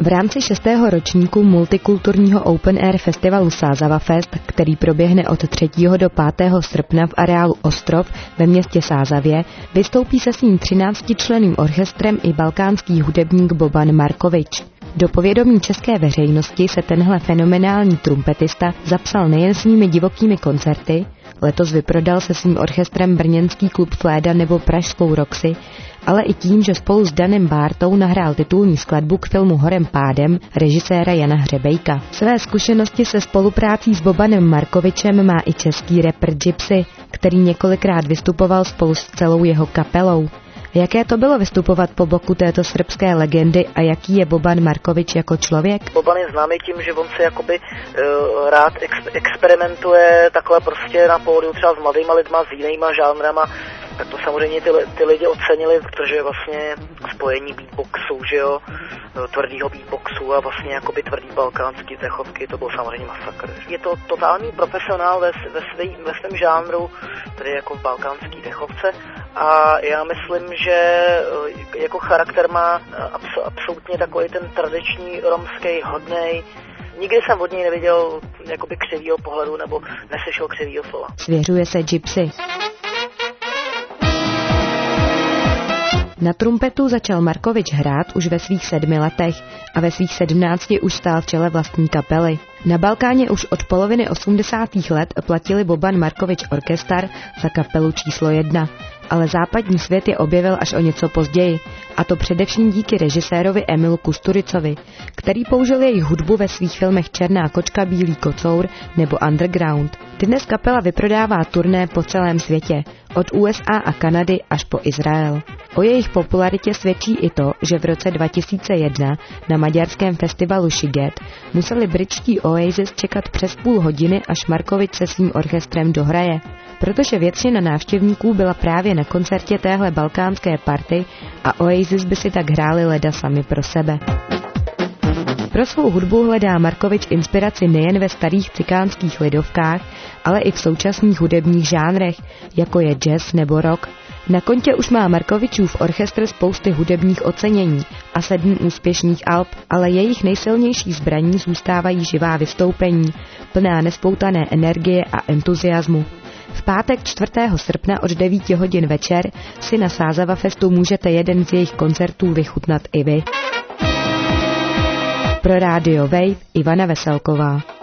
rámci 6. ročníku multikulturního Open Air festivalu Sázava Fest, který proběhne od 3. do 5. srpna v areálu Ostrov ve městě Sázavě, vystoupí se svým 13členným orchestrem i balkánský hudebník Boban Markovič. Do povědomí české veřejnosti se tenhle fenomenální trumpetista zapsal nejen svými divokými koncerty, letos vyprodal se svým orchestrem brněnský klub Fléda nebo pražskou Roxy, ale i tím, že spolu s Danem Bártou nahrál titulní skladbu k filmu Horem pádem režiséra Jana Hřebejka. Své zkušenosti se spoluprácí s Bobanem Markovičem má i český rapper Gypsy, který několikrát vystupoval spolu s celou jeho kapelou. Jaké to bylo vystupovat po boku této srbské legendy a jaký je Boban Markovič jako člověk? Boban je známý tím, že on se jakoby rád experimentuje takhle prostě na pódiu třeba s mladýma lidma, s jinýma žánrama. Tak to samozřejmě ty lidi ocenili, protože vlastně spojení beatboxu, že jo, tvrdýho beatboxu a vlastně jakoby tvrdý balkánský dechovky, to byl samozřejmě masakr. Je to totální profesionál ve svém žánru, tedy jako v balkánský dechovce, a já myslím, že jako charakter má absolutně takový ten tradiční romský hodnej. Nikdy jsem od něj neviděl jakoby křivýho pohledu nebo neslyšel křivýho slova. Svěřuje se Gypsy. Na trumpetu začal Markovič hrát už ve svých 7 letech a ve svých 17 už stál v čele vlastní kapely. Na Balkáně už od poloviny 80. let platili Boban Markovič Orkestar za kapelu číslo 1, ale západní svět je objevil až o něco později, a to především díky režisérovi Emilu Kusturicovi, který použil jejich hudbu ve svých filmech Černá kočka, Bílý kocour nebo Underground. Dnes kapela vyprodává turné po celém světě, od USA a Kanady až po Izrael. O jejich popularitě svědčí i to, že v roce 2001 na maďarském festivalu Sziget museli britští Oasis čekat přes půl hodiny, až Markovič se svým orchestrem dohraje, protože většina návštěvníků byla právě na koncertě téhle balkánské party a Oasis by si tak hráli leda sami pro sebe. Pro svou hudbu hledá Markovič inspiraci nejen ve starých cikánských lidovkách, ale i v současných hudebních žánrech, jako je jazz nebo rock. Na kontě už má Markovičův orchestr spousty hudebních ocenění a 7 úspěšných alb, ale jejich nejsilnější zbraní zůstávají živá vystoupení, plná nespoutané energie a entuziasmu. V pátek 4. srpna od 9 hodin večer si na Sázava Festu můžete jeden z jejich koncertů vychutnat i vy. Pro rádio Wave Ivana Veselková.